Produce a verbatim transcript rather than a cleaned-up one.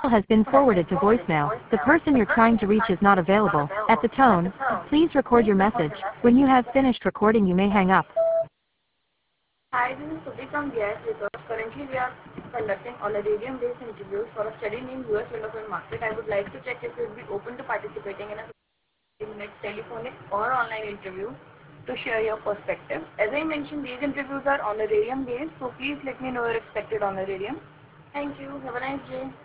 has been forwarded to voicemail. The person you're trying to reach is not available. At the tone, please record your message. When you have finished recording, you may hang up. Hi, this is Subi from B I S Research. Currently, we are conducting honorarium-based interviews for a study named U S Development Market. I would like to check if you would be open to participating in a fifteen minute telephonic or online interview to share your perspective. As I mentioned, these interviews are honorarium-based, so please let me know your expected honorarium. Thank you. Have a nice day.